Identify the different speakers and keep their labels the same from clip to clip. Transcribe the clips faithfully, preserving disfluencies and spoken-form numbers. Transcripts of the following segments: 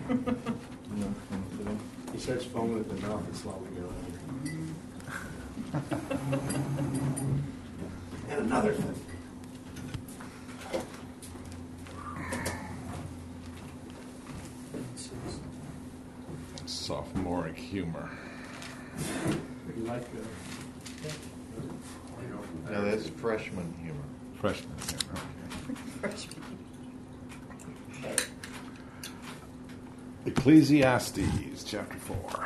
Speaker 1: He starts foaming at the mouth and slowly going. And another thing.
Speaker 2: Sophomoric humor.
Speaker 1: You like uh,
Speaker 3: No, that's freshman humor.
Speaker 2: Freshman humor.
Speaker 4: Freshman.
Speaker 2: Ecclesiastes chapter four.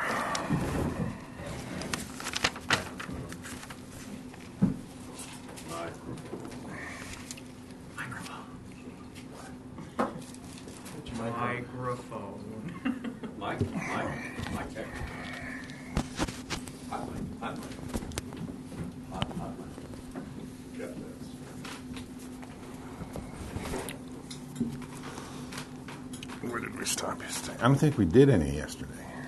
Speaker 4: Microphone.
Speaker 5: Mike, Mike, Mike check. Hot mic, hot mic. Hot, hot mic.
Speaker 2: Got this. Where did we stop yesterday? I don't think we did any yesterday.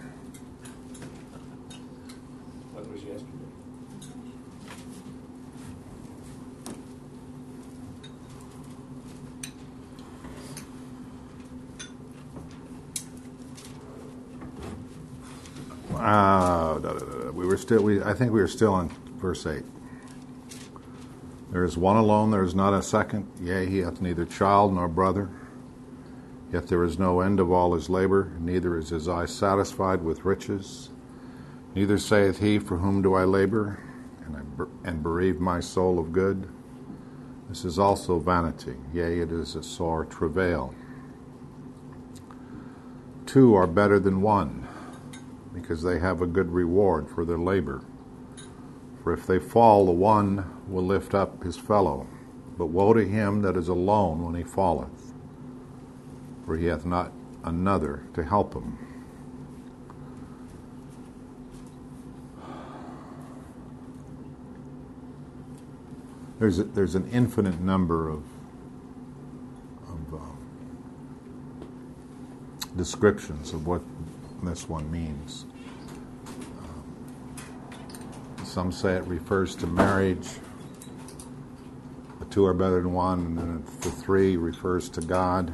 Speaker 1: what was yesterday?
Speaker 2: Uh, da, da, da, da. We were still. We I think we were still on verse eight. There is one alone. There is not a second. Yea, he hath neither child nor brother. Yet there is no end of all his labor. Neither is his eye satisfied with riches. Neither saith he, for whom do I labor, and I ber- and bereave my soul of good. This is also vanity. Yea, it is a sore travail. Two are better than one, because they have a good reward for their labor. For if they fall, the one will lift up his fellow. But woe to him that is alone when he falleth, for he hath not another to help him. There's a, there's an infinite number of, of uh, descriptions of what this one means. Some say it refers to marriage. The two are better than one, and then the three refers to God.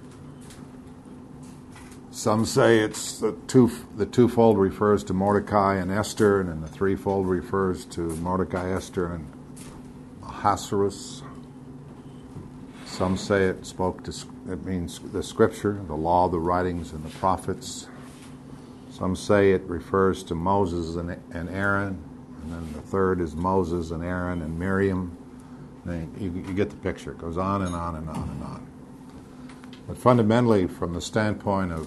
Speaker 2: Some say it's the two. The twofold refers to Mordecai and Esther, and then the threefold refers to Mordecai, Esther, and Ahasuerus. Some say it spoke to. It means the Scripture, the law, the writings, and the prophets. Some say it refers to Moses and, and Aaron. And then the third is Moses and Aaron and Miriam. And you, you get the picture. It goes on and on and on and on. But fundamentally, from the standpoint of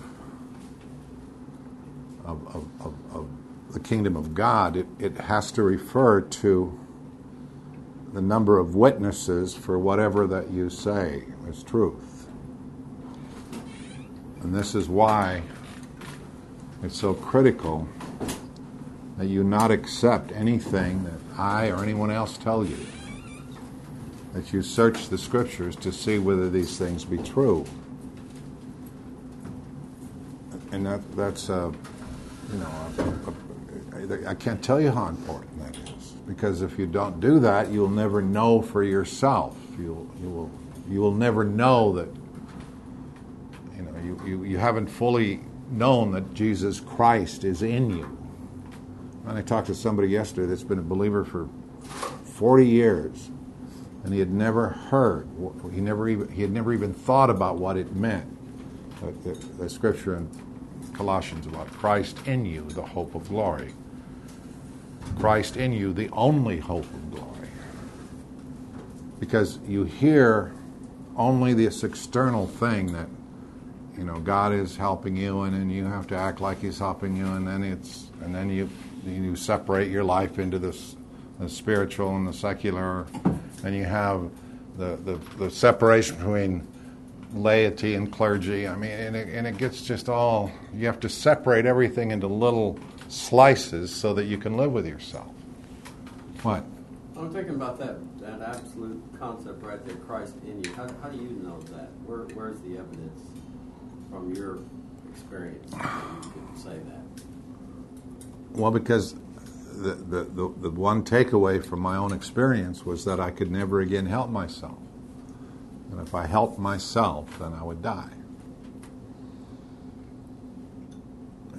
Speaker 2: of, of, of, of the kingdom of God, it, it has to refer to the number of witnesses for whatever that you say is truth. And this is why it's so critical that you not accept anything that I or anyone else tell you. That you search the Scriptures to see whether these things be true. And that that's, uh, you know, a, a, a, I can't tell you how important that is. Because if you don't do that, you'll never know for yourself. You'll, you will, you will never know that, you know, you, you, you haven't fully known that Jesus Christ is in you. And I talked to somebody yesterday that's been a believer for forty years, and he had never heard, he never even he had never even thought about what it meant. The, the, the scripture in Colossians about Christ in you, the hope of glory. Christ in you, the only hope of glory. Because you hear only this external thing that, you know, God is helping you, and then you have to act like He's helping you, and then it's and then you. You separate your life into this, the spiritual and the secular, and you have the, the, the separation between laity and clergy. I mean, and it, and it gets just all, you have to separate everything into little slices so that you can live with yourself. What?
Speaker 5: I'm thinking about that that absolute concept right there, Christ in you. How, how do you know that? Where Where's the evidence from your experience that you could say that?
Speaker 2: Well, because the, the, the, the one takeaway from my own experience was that I could never again help myself. And if I helped myself, then I would die.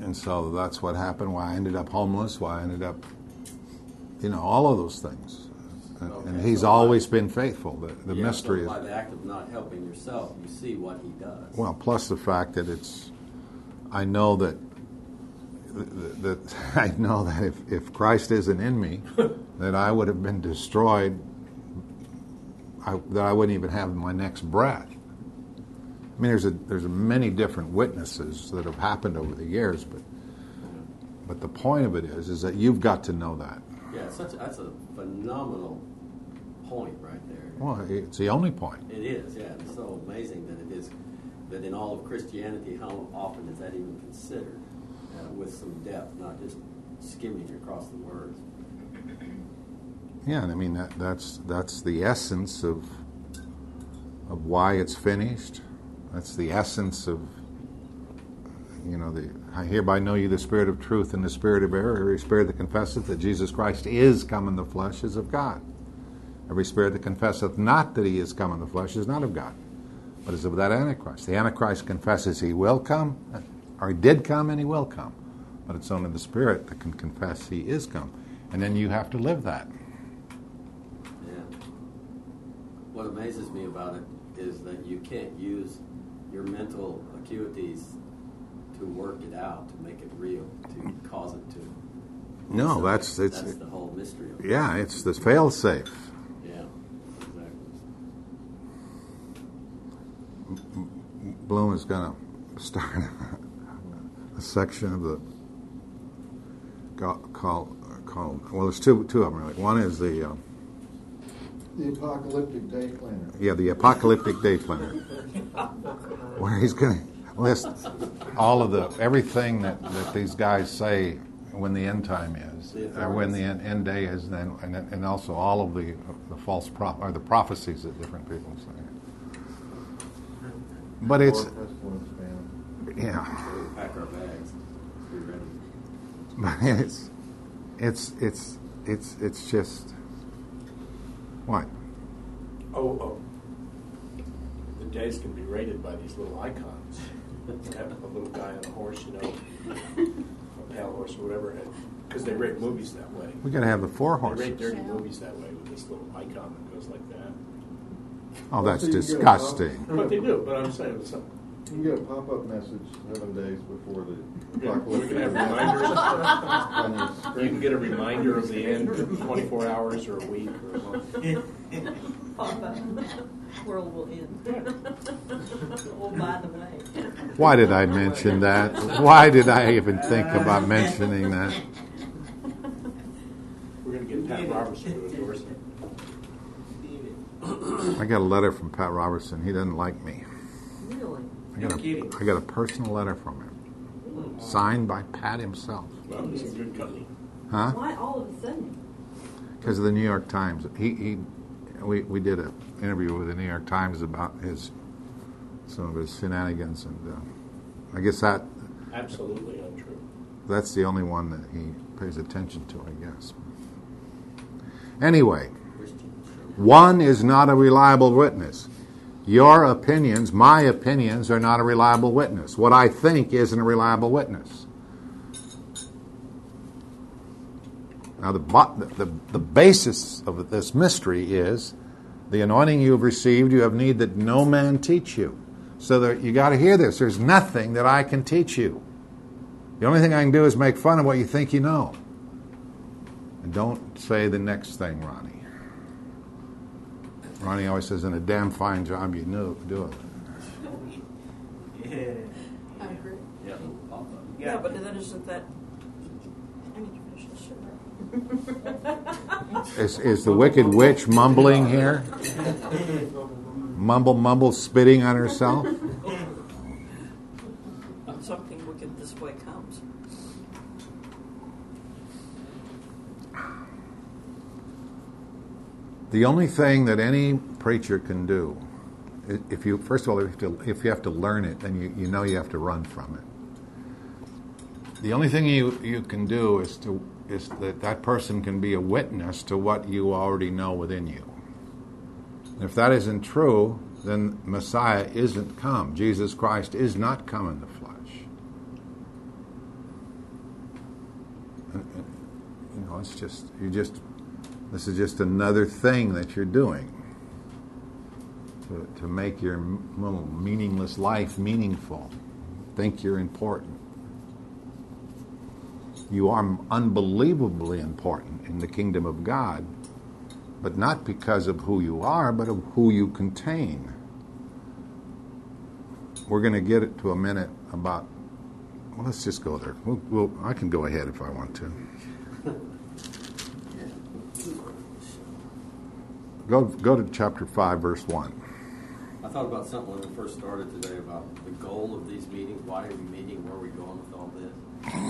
Speaker 2: And so that's what happened, why I ended up homeless, why I ended up, you know, all of those things. And,
Speaker 5: Okay,
Speaker 2: and he's
Speaker 5: so
Speaker 2: always
Speaker 5: by-
Speaker 2: been faithful. The, the
Speaker 5: Yeah,
Speaker 2: mystery
Speaker 5: so
Speaker 2: is,
Speaker 5: by the act of not helping yourself, you see what he does.
Speaker 2: well, plus the fact that it's, I know that, that I know that if, if Christ isn't in me, that I would have been destroyed, I, that I wouldn't even have my next breath. I mean, there's a there's a many different witnesses that have happened over the years, but but the point of it is is that you've got to know that.
Speaker 5: Yeah, it's such a, that's a phenomenal point right there.
Speaker 2: Well, it's the only point.
Speaker 5: It is, yeah. It's so amazing that it is, that in all of Christianity, how often is that even considered uh, with some depth, not just skimming across the words.
Speaker 2: Yeah, and I mean that that's that's the essence of of why it's finished. That's the essence of, you know, the I hereby know you the spirit of truth and the spirit of error. Every spirit that confesseth that Jesus Christ is come in the flesh is of God. Every spirit that confesseth not that he is come in the flesh is not of God, but is of that Antichrist. The Antichrist confesses he will come, or he did come and he will come. But it's only the spirit that can confess he is come. And then you have to live that.
Speaker 5: Yeah. What amazes me about it is that you can't use your mental acuities to work it out, to make it real, to cause it to.
Speaker 2: No,
Speaker 5: So
Speaker 2: that's it's
Speaker 5: that's the whole mystery of it.
Speaker 2: yeah, it's the fail safe.
Speaker 5: Yeah, exactly.
Speaker 2: Bloom is going to start a section of the called called well, there's two two of them really. One is the uh,
Speaker 3: The apocalyptic day planner.
Speaker 2: yeah the apocalyptic day planner, where he's going to list all of the everything that, that these guys say when the end time is, or when the end, end day is, and then, and, and also all of the the false pro, or the prophecies that different people say. But it's yeah.
Speaker 5: So we pack our bags. Be ready.
Speaker 2: But it's, it's, it's, it's, it's just, what?
Speaker 1: Oh, oh. The days can be rated by these little icons. Have a little guy on a horse, you know, a pale horse or whatever, because they rate movies that way.
Speaker 2: We got to have the four
Speaker 1: They rate
Speaker 2: horses.
Speaker 1: dirty movies that way with this little icon that goes like that.
Speaker 2: Oh, that's
Speaker 3: So you get a
Speaker 2: disgusting.
Speaker 1: But they do, but I'm saying it's something.
Speaker 3: You get a pop-up message seven days before the
Speaker 1: Yeah, we
Speaker 3: apocalyptic
Speaker 1: can have
Speaker 3: day
Speaker 1: reminders.
Speaker 3: on your
Speaker 1: You
Speaker 3: screen.
Speaker 1: can get a reminder of the end in twenty-four hours or a week or a month.
Speaker 4: World will end. Oh, by the way.
Speaker 2: Why did I mention that? Why did I even think about mentioning that?
Speaker 1: We're going to get Pat Robertson to endorse it.
Speaker 2: I got a letter from Pat Robertson. He doesn't like me.
Speaker 4: Really?
Speaker 2: I got a, I got a personal letter from him, signed by Pat himself.
Speaker 1: Well, it's a good company.
Speaker 2: Huh?
Speaker 4: Why all of a sudden?
Speaker 2: Because of the New York Times. He, he we, we did an interview with the New York Times about his some of his shenanigans, and uh, I guess that
Speaker 1: Absolutely untrue.
Speaker 2: that's the only one that he pays attention to, I guess. Anyway, one is not a reliable witness. Your opinions, my opinions, are not a reliable witness. What I think isn't a reliable witness. Now, the, the, the basis of this mystery is the anointing you have received, you have need that no man teach you. So that you got to hear this. There's nothing that I can teach you. The only thing I can do is make fun of what you think you know. And don't say the next thing, Ronnie. Ronnie always says, "In a damn fine job you knew do it."
Speaker 4: I agree.
Speaker 5: Yeah, little pop-up.
Speaker 4: Yeah, but then isn't that? I need to finish this shit.
Speaker 2: Is, is the wicked witch mumbling here? Mumble, mumble, spitting on herself?
Speaker 4: Something wicked this way comes.
Speaker 2: The only thing that any preacher can do, if you first of all, if you have to, if you have to learn it, then you, you know you have to run from it. The only thing you, you can do is to is that that person can be a witness to what you already know within you. And if that isn't true, then Messiah isn't come. Jesus Christ is not come in the flesh. know, it's just, you just, this is just another thing that you're doing to, to make your little meaningless life meaningful. Think you're important. You are unbelievably important in the kingdom of God, but not because of who you are, but of who you contain. We're going to get it to a minute about, well, let's just go there. We'll, we'll, I can go ahead if I want to. Go, go to chapter five, verse one.
Speaker 5: I thought about something when we first started today about the goal of these meetings. Why are we meeting? Where are we going with all this?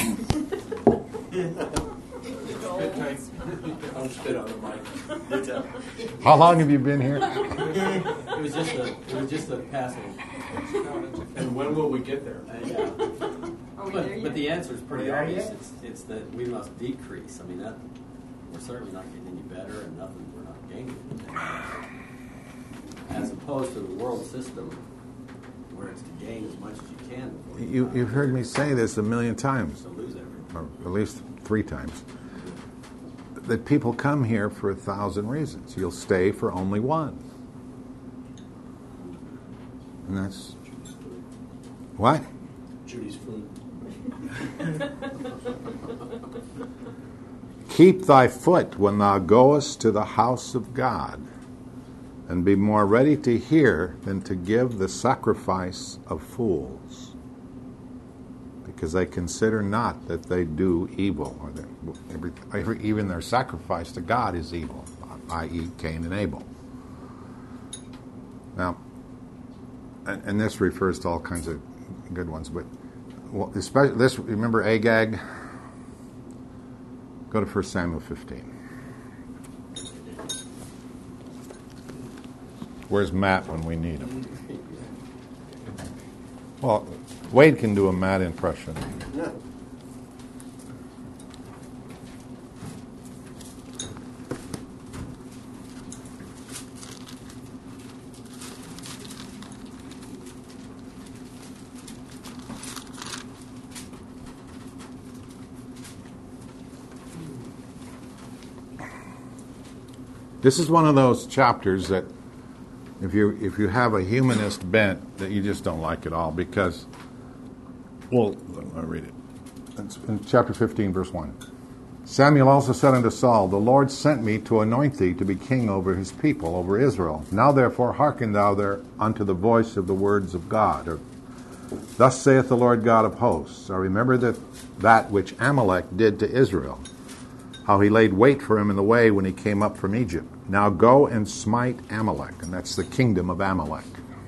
Speaker 1: Don't spit on the mic.
Speaker 2: How long have you been here?
Speaker 5: It was just a, it was just a passing.
Speaker 1: And when will we get there?
Speaker 5: Uh, yeah.
Speaker 4: Are we
Speaker 5: But,
Speaker 4: there yet?
Speaker 5: but the answer is pretty
Speaker 1: Are we there
Speaker 5: obvious.
Speaker 1: yet?
Speaker 5: It's, it's that we must decrease. I mean, that we're certainly not getting any better, and nothing. We're not gaining anything. As opposed to the world system, where it's to gain as much as you can. Before you,
Speaker 2: You, you've heard me say this a million times,
Speaker 5: to lose everything.
Speaker 2: or at least three times, that people come here for a thousand reasons. You'll stay for only one. And that's... What?
Speaker 1: Judy's food.
Speaker 2: Keep thy foot when thou goest to the house of God, and be more ready to hear than to give the sacrifice of fools, because they consider not that they do evil, or that every, every, even their sacrifice to God is evil, that is. Cain and Abel. Now, and, and this refers to all kinds of good ones, but well, especially this. Remember Agag? Go to First Samuel fifteen. Where's Matt when we need him? Well, Wade can do a Matt impression.
Speaker 1: No.
Speaker 2: This is one of those chapters that if you if you have a humanist bent, that you just don't like at all, because, well, I'll read it. It's in chapter fifteen, verse one. Samuel also said unto Saul, the Lord sent me to anoint thee to be king over his people, over Israel. Now therefore hearken thou there unto the voice of the words of God. Or, thus saith the Lord God of hosts. I remember that that which Amalek did to Israel, how he laid wait for him in the way when he came up from Egypt. Now go and smite Amalek, and that's the kingdom of Amalek.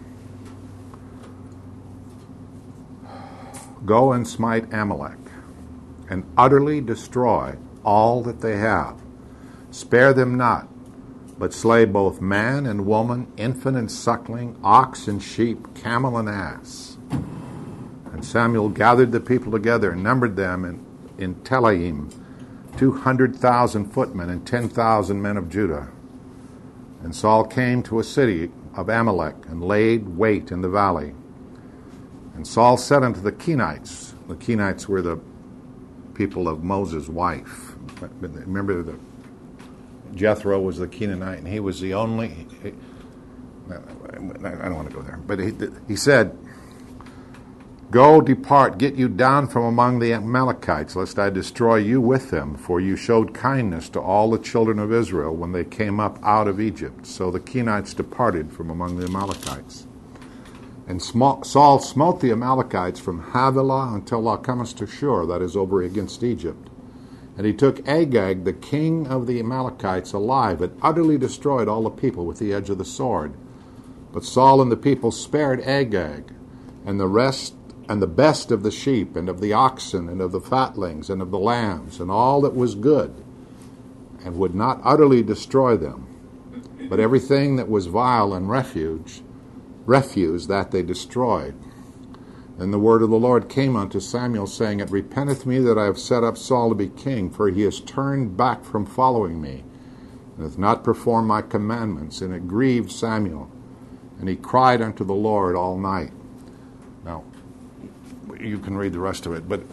Speaker 2: Go and smite Amalek, and utterly destroy all that they have. Spare them not, but slay both man and woman, infant and suckling, ox and sheep, camel and ass. And Samuel gathered the people together and numbered them in, in Telaim, two hundred thousand footmen and ten thousand men of Judah. And Saul came to a city of Amalek and laid wait in the valley. And Saul said unto the Kenites, the Kenites were the people of Moses' wife. Remember that Jethro was the Kenite, and he was the only. He, I don't want to go there, but he, he said, Go, depart, get you down from among the Amalekites, lest I destroy you with them, for you showed kindness to all the children of Israel when they came up out of Egypt. So the Kenites departed from among the Amalekites. And Saul smote the Amalekites from Havilah until thou comest to Shur, that is over against Egypt. And he took Agag, the king of the Amalekites, alive, and utterly destroyed all the people with the edge of the sword. But Saul and the people spared Agag, and the rest and the best of the sheep, and of the oxen, and of the fatlings, and of the lambs, and all that was good, and would not utterly destroy them. But everything that was vile and refuge, refuse that they destroyed. Then the word of the Lord came unto Samuel, saying, It repenteth me that I have set up Saul to be king, for he has turned back from following me, and hath not performed my commandments. And it grieved Samuel, and he cried unto the Lord all night. Now, you can read the rest of it, but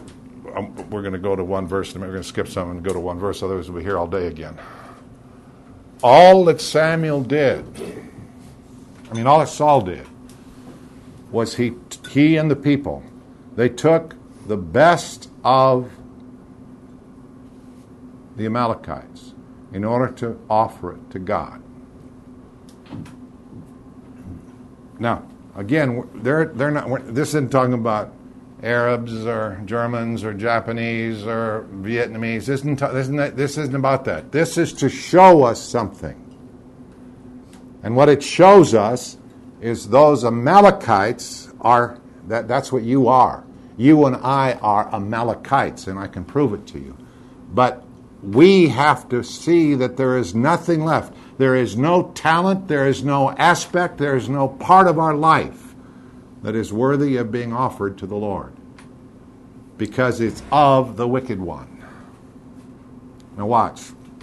Speaker 2: um, we're going to go to one verse, and we're going to skip some and go to one verse, otherwise we'll be here all day again. All that Samuel did, I mean, all that Saul did, was he, he and the people, they took the best of the Amalekites in order to offer it to God. Now, again, they're they're not. This isn't talking about Arabs or Germans or Japanese or Vietnamese. This isn't, this isn't, this isn't about that. This is to show us something. And what it shows us is those Amalekites are, that, that's what you are. You and I are Amalekites, and I can prove it to you. But we have to see that there is nothing left. There is no talent, there is no aspect, there is no part of our life that is worthy of being offered to the Lord, because it's of the wicked one. Now watch.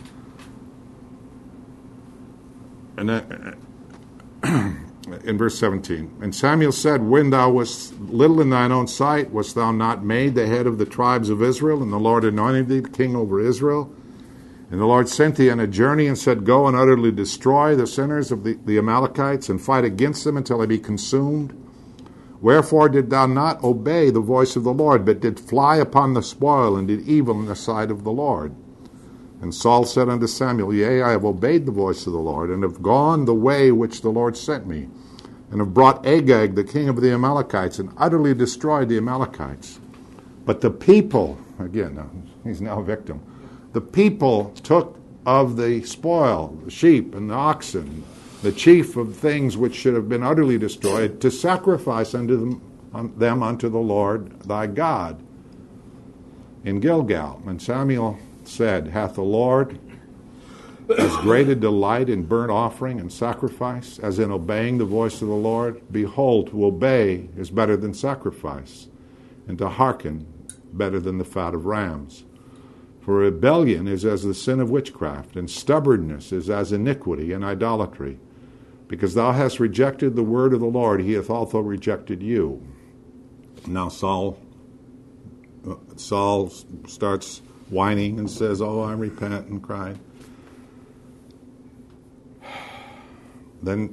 Speaker 2: And then, in verse seventeen, and Samuel said, when thou wast little in thine own sight, wast thou not made the head of the tribes of Israel? And the Lord anointed thee king over Israel. And the Lord sent thee on a journey and said, go and utterly destroy the sinners of the, the Amalekites, and fight against them until they be consumed. Wherefore did thou not obey the voice of the Lord, but did fly upon the spoil, and did evil in the sight of the Lord? And Saul said unto Samuel, yea, I have obeyed the voice of the Lord, and have gone the way which the Lord sent me, and have brought Agag, the king of the Amalekites, and utterly destroyed the Amalekites. But the people, again, he's now a victim, the people took of the spoil, the sheep and the oxen, the chief of things which should have been utterly destroyed, to sacrifice unto them, um, them unto the Lord thy God in Gilgal. And Samuel said, hath the Lord as great a delight in burnt offering and sacrifice as in obeying the voice of the Lord? Behold, to obey is better than sacrifice, and to hearken better than the fat of rams. For rebellion is as the sin of witchcraft, and stubbornness is as iniquity and idolatry. Because thou hast rejected the word of the Lord, he hath also rejected you. Now Saul, uh, Saul starts whining and says, oh, I repent, and cried. Then,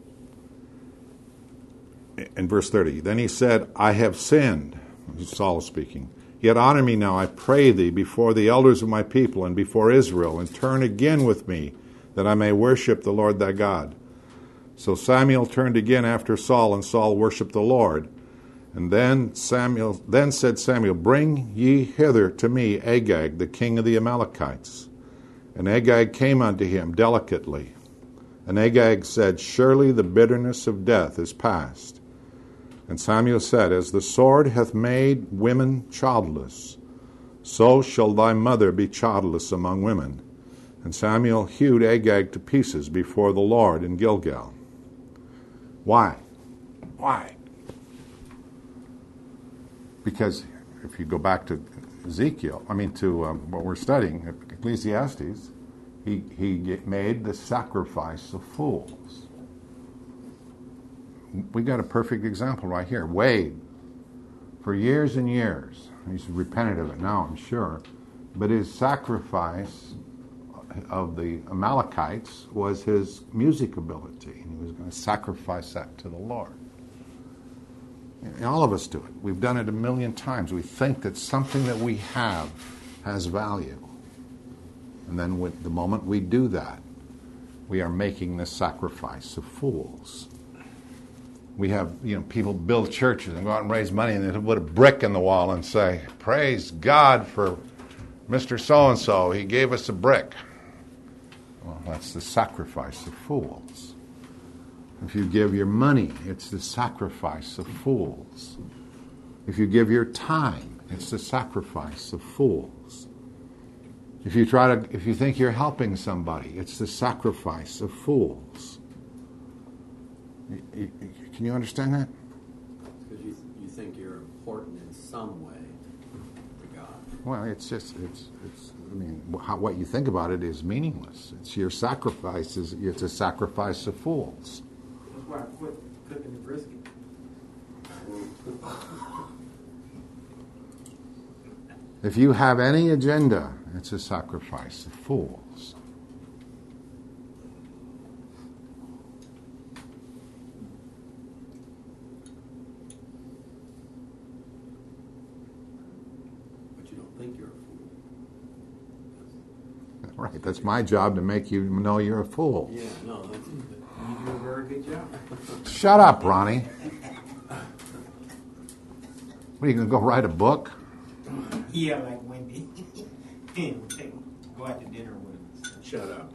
Speaker 2: in verse thirty, then he said, I have sinned. Saul is speaking. Yet honor me now, I pray thee, before the elders of my people and before Israel, and turn again with me, that I may worship the Lord thy God. So Samuel turned again after Saul, and Saul worshipped the Lord. And then Samuel, then said Samuel, bring ye hither to me Agag, the king of the Amalekites. And Agag came unto him delicately. And Agag said, surely the bitterness of death is past. And Samuel said, as the sword hath made women childless, so shall thy mother be childless among women. And Samuel hewed Agag to pieces before the Lord in Gilgal. Why? Why? Because if you go back to Ezekiel, I mean to um, what we're studying, Ecclesiastes, he, he made the sacrifice of fools. We got a perfect example right here. Wade, for years and years, he's repented of it now, I'm sure, but his sacrifice of the Amalekites was his music ability, and he was going to sacrifice that to the Lord. And all of us do it. We've done it a million times. We think that something that we have has value. And then with the moment we do that, we are making the sacrifice of fools. We have, you know, people build churches and go out and raise money, and they put a brick in the wall and say, praise God for Mister So-and-so. He gave us a brick. Well, that's the sacrifice of fools. If you give your money, it's the sacrifice of fools. If you give your time, it's the sacrifice of fools. If you try to, if you think you're helping somebody, it's the sacrifice of fools. Can you understand that?
Speaker 5: Because you, you think you're important in some way to God.
Speaker 2: Well, it's just, it's, it's. I mean, how, what you think about it is meaningless. It's your sacrifice. Is, it's a sacrifice of fools.
Speaker 6: That's why I quit cooking the brisket.
Speaker 2: If you have any agenda, it's a sacrifice of fools.
Speaker 5: But you don't think you're a fool.
Speaker 2: Right, that's my job to make you know you're a fool.
Speaker 5: Yeah, no, that's
Speaker 6: You do a very good job.
Speaker 2: Shut up, Ronnie. What, are you going to go write a book?
Speaker 6: Yeah, like Wendy. We'll take, go out to dinner with us.
Speaker 1: Shut up.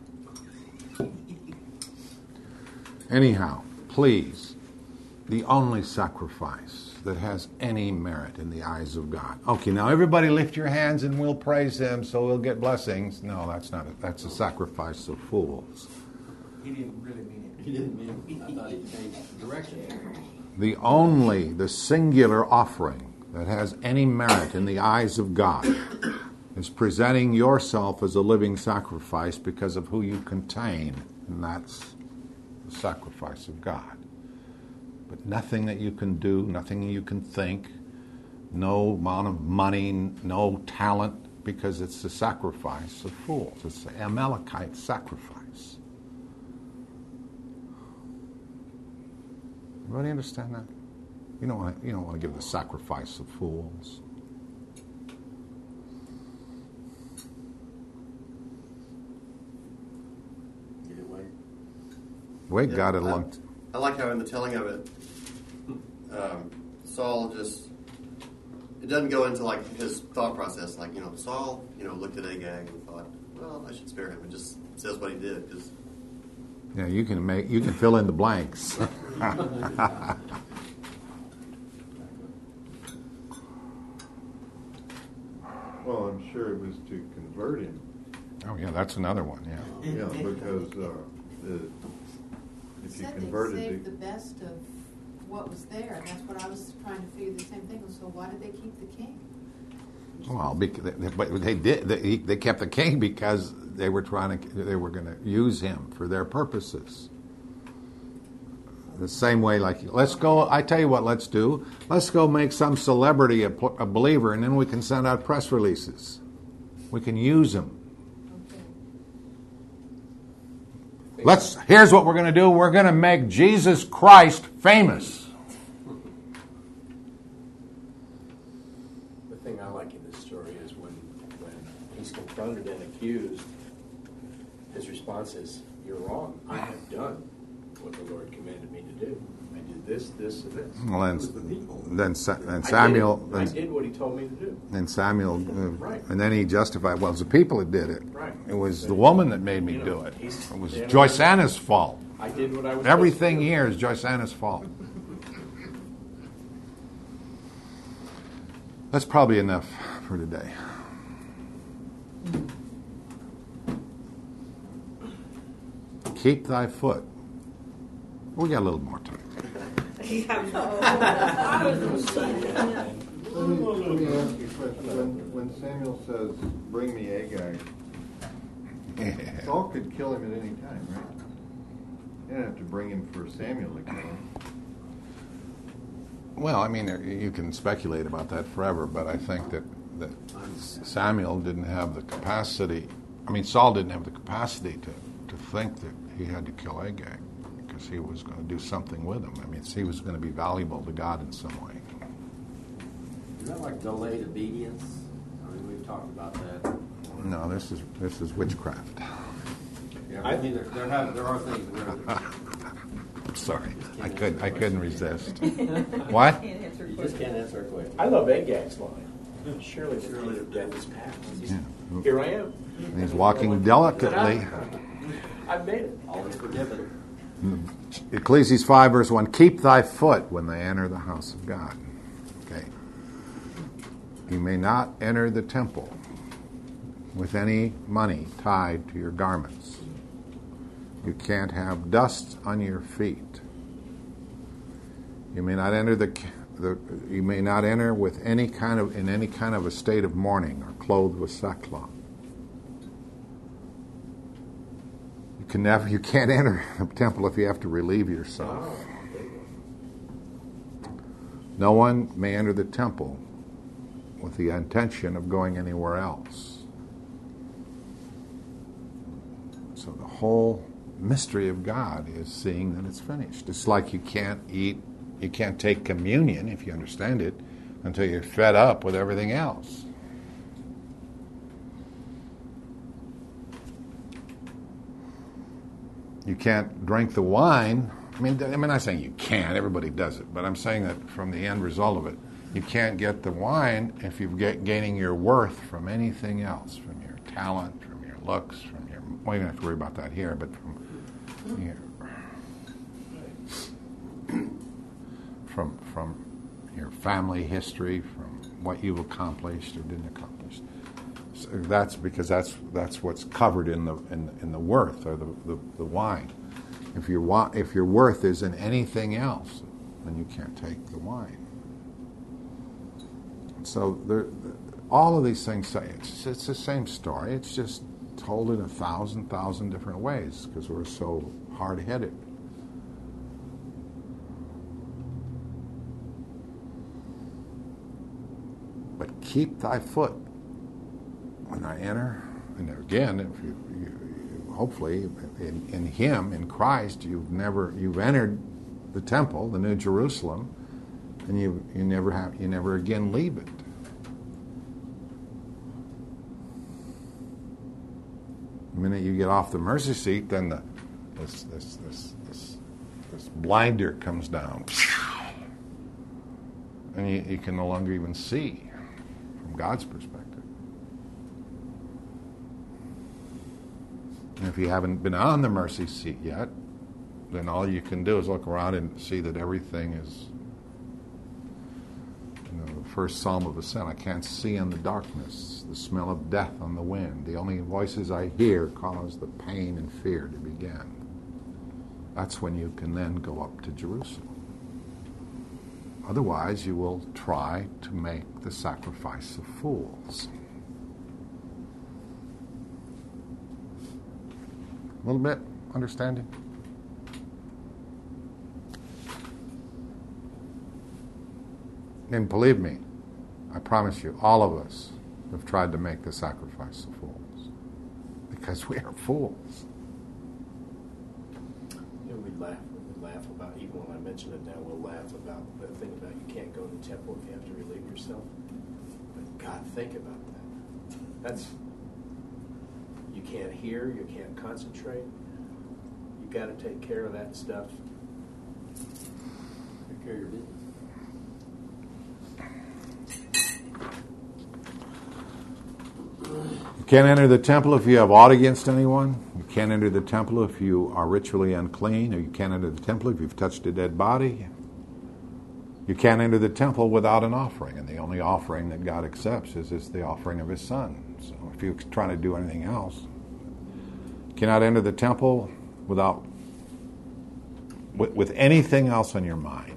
Speaker 2: Anyhow, please, the only sacrifice that has any merit in the eyes of God. Okay, now everybody lift your hands and we'll praise Him so we'll get blessings. No, that's not it. That's a sacrifice of fools.
Speaker 6: He didn't really mean it.
Speaker 5: He didn't mean it. I thought he changed direction.
Speaker 2: The only, the singular offering that has any merit in the eyes of God is presenting yourself as a living sacrifice because of who you contain, and that's the sacrifice of God. But nothing that you can do, nothing you can think, no amount of money, no talent, because it's the sacrifice of fools. It's the Amalekite sacrifice. Everybody understand that? You don't want to, you don't want to give the sacrifice of fools.
Speaker 5: Anyway.
Speaker 2: Wade
Speaker 7: Yeah,
Speaker 2: got it
Speaker 7: I-
Speaker 2: along.
Speaker 7: I like how in the telling of it, um, Saul just, it doesn't go into like his thought process. Like, you know, Saul, you know, looked at Agag and thought, well, I should spare him. It just says what he did. Because
Speaker 2: Yeah, you can make you can fill in the blanks.
Speaker 3: Well, I'm sure it was to convert him.
Speaker 2: Oh yeah, that's another one. Yeah.
Speaker 3: Yeah, because uh, the, if you
Speaker 8: Said they
Speaker 3: converted
Speaker 8: saved
Speaker 3: the,
Speaker 8: the best of what was there, and that's what I was trying to figure the same thing. So why did they keep the king?
Speaker 2: Well, because, but they did. They, they kept the king because they were trying to. They were going to use him for their purposes. The same way, like let's go. I tell you what, let's do. Let's go make some celebrity a, a believer, and then we can send out press releases. We can use him.
Speaker 8: Okay.
Speaker 2: Let's. Here's what we're going to do. We're going to make Jesus Christ famous.
Speaker 1: The thing I like in this story is when, when he's confronted and accused, his response is, "You're wrong. I have done what the Lord commanded me to do. I did this, this, and this."
Speaker 2: Well, then,
Speaker 1: It was the people.
Speaker 2: then, Sa- then
Speaker 1: I did
Speaker 2: Samuel.
Speaker 1: it. I
Speaker 2: Then,
Speaker 1: did what he told me to do.
Speaker 2: then Samuel, uh,
Speaker 1: Right.
Speaker 2: and then he justified. Well, it was the people that did it.
Speaker 1: Right.
Speaker 2: It was the woman that made me
Speaker 1: You know,
Speaker 2: do it.
Speaker 1: he's-
Speaker 2: It was
Speaker 1: they're-
Speaker 2: Joyce Anna's fault.
Speaker 1: I did what I was.
Speaker 2: Everything
Speaker 1: supposed to do.
Speaker 2: here is Joyce Anna's fault. That's probably enough for today. Keep thy foot. We got a little more time.
Speaker 3: let me, let me ask you a question. When, when Samuel says, bring me Agag, Saul could kill him at any time, right? He didn't have to bring him for Samuel to kill him.
Speaker 2: Well, I mean, you can speculate about that forever, but I think that, that Samuel didn't have the capacity. I mean, Saul didn't have the capacity to, to think that he had to kill Agag because he was going to do something with him. I mean, he was going to be valuable to God in some way.
Speaker 5: Is that like delayed obedience? I mean, we've talked about that.
Speaker 2: No, this is this is witchcraft.
Speaker 5: Yeah, I mean, there, there, have, there are things where
Speaker 2: I'm sorry, I couldn't I couldn't resist. What?
Speaker 4: Can't answer
Speaker 5: you just
Speaker 4: questions.
Speaker 5: can't answer a question.
Speaker 1: I love Agag's line. Surely the day of death is past.
Speaker 2: Yeah.
Speaker 1: Here I am.
Speaker 2: And he's walking delicately.
Speaker 1: I've made it.
Speaker 5: Always forgiven.
Speaker 2: Ecclesiastes five verse one, keep thy foot when they enter the house of God. Okay. You may not enter the temple with any money tied to your garments. You can't have dust on your feet. You may not enter the, the you may not enter with any kind of in any kind of a state of mourning or clothed with sackcloth. You can never you can't enter the temple if you have to relieve yourself. No one may enter the temple with the intention of going anywhere else. So the whole mystery of God is seeing that it's finished. It's like you can't eat, you can't take communion, if you understand it, until you're fed up with everything else. You can't drink the wine. I mean, I'm not saying you can't. Everybody does it. But I'm saying that from the end result of it, you can't get the wine if you're get, gaining your worth from anything else, from your talent, from your looks, from your... Well, you don't have to worry about that here, but from your, from, from your family history, from what you've accomplished or didn't accomplish. So that's because that's that's what's covered in the in, in the worth or the, the, the wine. If your wa- if your worth is in anything else, then you can't take the wine. So there, all of these things say it's it's the same story. It's just told in a thousand thousand different ways because we're so hard-headed. But keep thy foot when I enter, and again, if you, you, you hopefully in, in Him, in Christ, you've never you've entered the temple, the New Jerusalem, and you you never have you never again leave it. The minute you get off the mercy seat, then the this this this this, this blinder comes down, and you, you can no longer even see from God's perspective. And if you haven't been on the mercy seat yet, then all you can do is look around and see that everything is, you know, the first Psalm of Ascent, I can't see in the darkness, the smell of death on the wind. The only voices I hear cause the pain and fear to begin. That's when you can then go up to Jerusalem. Otherwise, you will try to make the sacrifice of fools. A little bit understanding? And believe me, I promise you, all of us have tried to make the sacrifice of fools because we are fools.
Speaker 1: You know, we laugh. We laugh about, even when I mention it now, we'll laugh about the thing about you can't go to the temple if you have to relieve yourself. But God, think about that. That's, you can't hear, you can't concentrate. You got to take care of that stuff.
Speaker 5: Take care of your business.
Speaker 2: You can't enter the temple if you have aught against anyone. You can't enter the temple if you are ritually unclean. Or you can't enter the temple if you've touched a dead body. You can't enter the temple without an offering. And the only offering that God accepts is, is the offering of His Son. So if you're trying to do anything else, you cannot enter the temple without with, with anything else on your mind.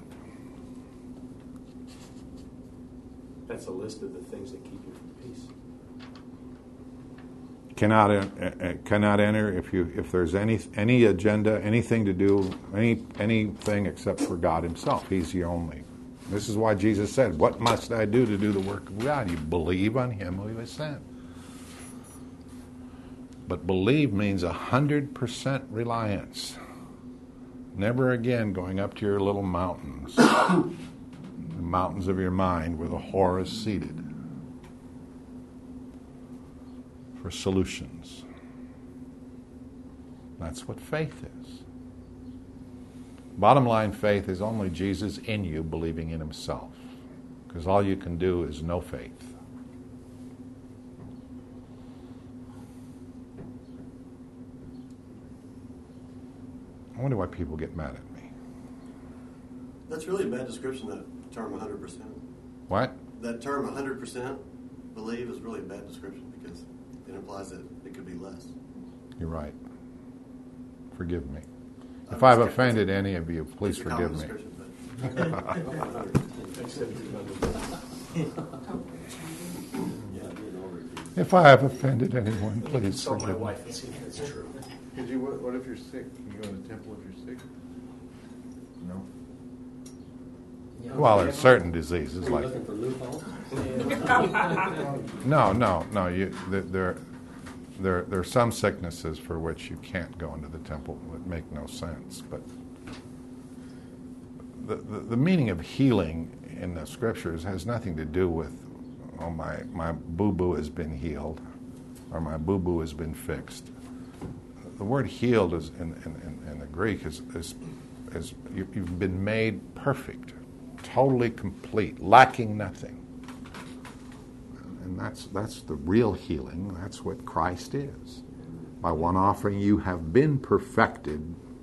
Speaker 1: That's a list of the things that keep you from peace.
Speaker 2: Cannot uh, cannot enter if you if there's any any agenda, anything to do, any anything except for God Himself. He's the only. This is why Jesus said, "What must I do to do the work of God?" You believe on Him who He has sent. But believe means a hundred percent reliance. Never again going up to your little mountains, the mountains of your mind where the whore is seated, for solutions. That's what faith is. Bottom line, faith is only Jesus in you believing in Himself. Because all you can do is no faith. I wonder why people get mad at me.
Speaker 7: That's really a bad description, that term one hundred percent.
Speaker 2: What?
Speaker 7: That term one hundred percent believe is really a bad description because it implies that it could be less.
Speaker 2: You're right. Forgive me.
Speaker 7: I'm
Speaker 2: If I've
Speaker 7: just-
Speaker 2: offended any of you, please
Speaker 7: It's a common
Speaker 2: forgive me.
Speaker 7: description, but-
Speaker 1: Except if you
Speaker 5: Yeah, being over it.
Speaker 2: If I have offended anyone, please
Speaker 1: insult my
Speaker 2: forgive me.
Speaker 1: wife and see if it's true.
Speaker 3: Could you, what, what if you're sick? Can you go to the temple if you're sick? No?
Speaker 5: Yeah.
Speaker 2: Well, there's certain diseases
Speaker 5: Are you
Speaker 2: like
Speaker 5: looking for loopholes?
Speaker 2: no, no, no. You th- there, there, there are some sicknesses for which you can't go into the temple that make no sense. But the the, the meaning of healing in the scriptures has nothing to do with, oh, my my boo boo has been healed, or my boo boo has been fixed. The word healed is in in, in, in the Greek is is, is you, you've been made perfect, totally complete, lacking nothing. And that's that's the real healing. That's what Christ is. By one offering you have been perfected.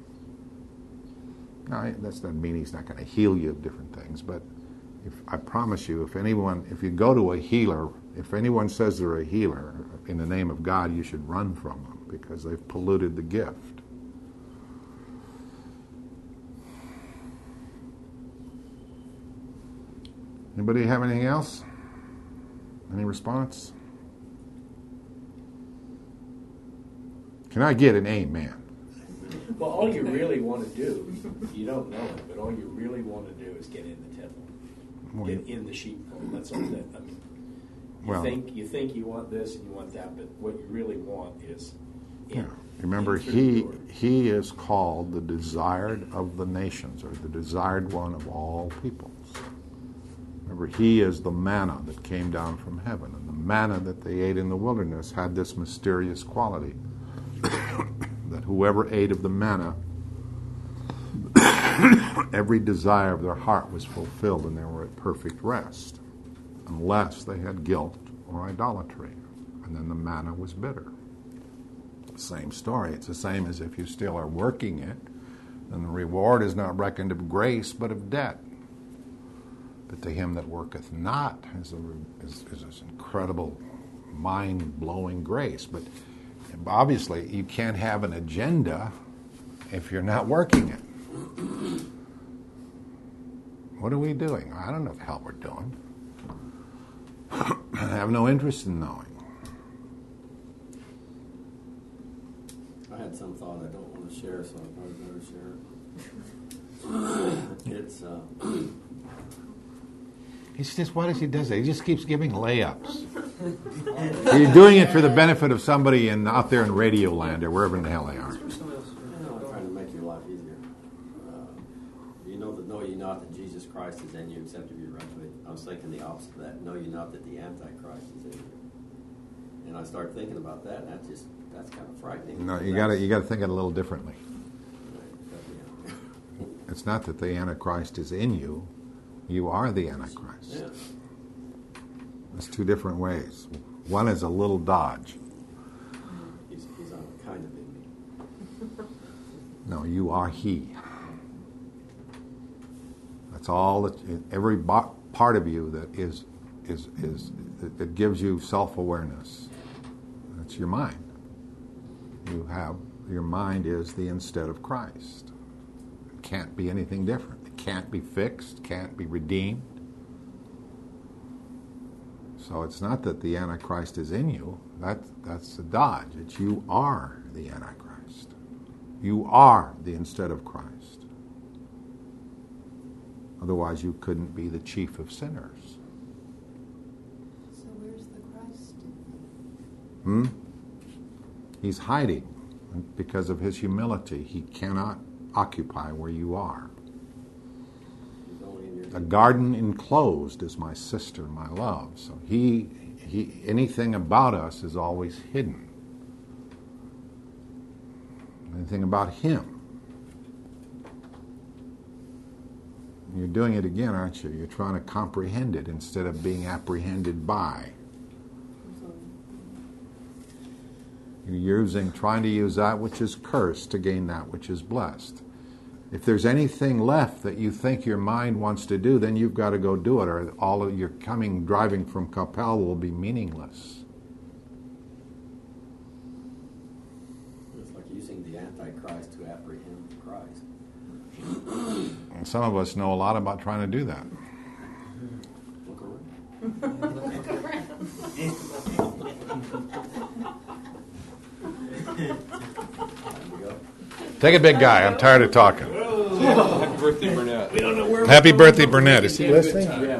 Speaker 2: Now, that doesn't mean he's not going to heal you of different things, but if, I promise you, if anyone, if you go to a healer, if anyone says they're a healer in the name of God, you should run from them because they've polluted the gift. Anybody have anything else? Any response? Can I get an amen?
Speaker 1: Well, all you really want to do, you don't know it, but all you really want to do is get in the temple,
Speaker 2: Well,
Speaker 1: get in the sheepfold. That's all that. I mean, you
Speaker 2: Well-
Speaker 1: think you think you want this and you want that, but what you really want is in.
Speaker 2: Yeah. Remember,
Speaker 1: in through
Speaker 2: he
Speaker 1: the door.
Speaker 2: he is called the desired of the nations, or the desired one of all peoples. Remember, he is the manna that came down from heaven, and the manna that they ate in the wilderness had this mysterious quality that whoever ate of the manna, every desire of their heart was fulfilled, and they were at perfect rest, unless they had guilt or idolatry, and then the manna was bitter. Same story. It's the same as if you still are working it, and the reward is not reckoned of grace, but of debt. But to him that worketh not is, a, is, is this incredible, mind-blowing grace. But obviously, you can't have an agenda if you're not working it. What are we doing? I don't know what the hell we're doing. I have no interest in knowing.
Speaker 5: I had some thought I don't want to share, so I probably better share it. It's, uh,
Speaker 2: It's just, what does he does that? He just keeps giving layups. You're doing it for the benefit of somebody in out there in Radio Land or wherever in the hell they are.
Speaker 5: you know, I'm trying to make your life easier. Uh, you know that know ye not that Jesus Christ is in you, except if you run to it. I was thinking the opposite of that. Know ye not that the Antichrist is in you. And I started thinking about that, and that just that's kind of frightening.
Speaker 2: No, you got to you got to think it a little differently.
Speaker 5: Yeah.
Speaker 2: It's not that the Antichrist is in you. You are the Antichrist.
Speaker 5: Yeah.
Speaker 2: There's two different ways. One is a little dodge.
Speaker 5: He's, he's on kind of in me.
Speaker 2: No, you are he. That's all that every bo- part of you that is is is that, that gives you self-awareness. That's your mind. You have your mind is the instead of Christ. It can't be anything different. It can't be fixed. Can't be redeemed. So it's not that the Antichrist is in you. That that's a dodge. It's you are the Antichrist. You are the instead of Christ. Otherwise, you couldn't be the chief of sinners.
Speaker 8: So where's the Christ?
Speaker 2: Hmm? He's hiding because of his humility. He cannot occupy where you are.
Speaker 5: He's only in your
Speaker 2: A garden enclosed is my sister, my love. So he, he, anything about us is always hidden. Anything about him. You're doing it again, aren't you? You're trying to comprehend it instead of being apprehended by. You're using, trying to use that which is cursed to gain that which is blessed. If there's anything left that you think your mind wants to do, then you've got to go do it, or all of your coming, driving from Capel will be meaningless.
Speaker 5: It's like using the Antichrist to apprehend Christ.
Speaker 2: And some of us know a lot about trying to do that.
Speaker 5: Look around. There you go.
Speaker 2: Take it, big guy. I'm tired of talking.
Speaker 9: Happy birthday, Burnett.
Speaker 1: We don't know where
Speaker 2: Happy birthday, Burnett. Is he listening?
Speaker 1: Yeah.